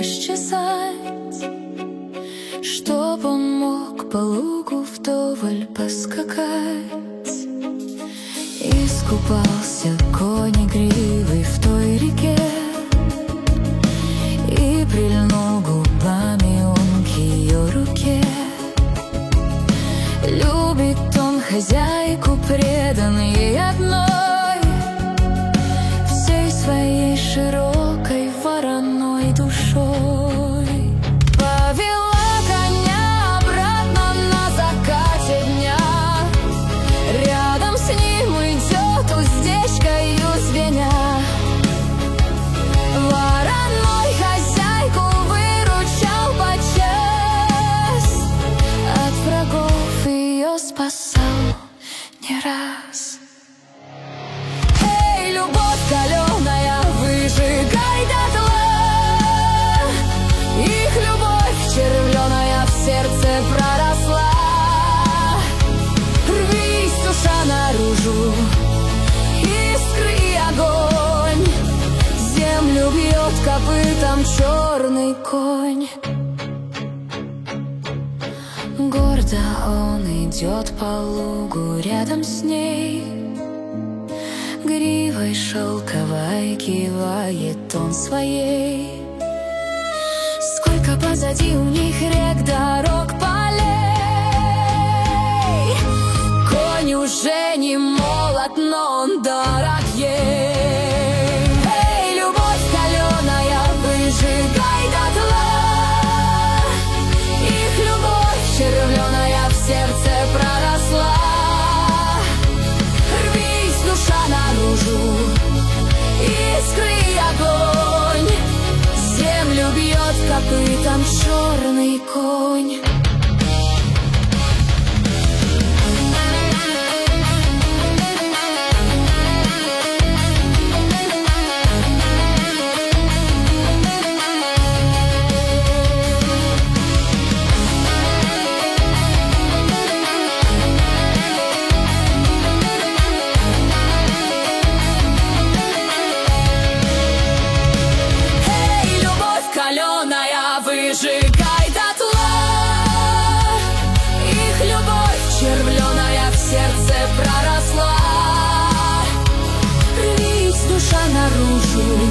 исчезать, чтоб он мог по лугу вдоволь поскакать. Искупался конь игривый в той реке, и прильнул губами он к ее руке. Любит он хозяйку, предан ей одной, всей своей широкой вороной душой. Повела коня обратно на закате дня, рядом с ним идет уздечкою звеня. Вороной хозяйку выручал подчас, от врагов ее спасал не раз. Эй, любовь каленая, выжигай дотла, их любовь червленая в сердце проросла. Рвись, душа, наружу, искры и огонь, землю бьет копытом черный конь. Гордо он идет по лугу рядом с ней, гривой шелковой кивает он своей. Сколько позади у них рек, дорог, полей, конь уже не молод, но он дорог ей. Эй, любовь каленая, выжигай дотла, их любовь червленая в сердце проросла. Рвись, душа, наружу, искры и огонь, землю бьет копытом черный конь. Выжигай дотла, их любовь червленая в сердце проросла. Рвись, душа, наружу,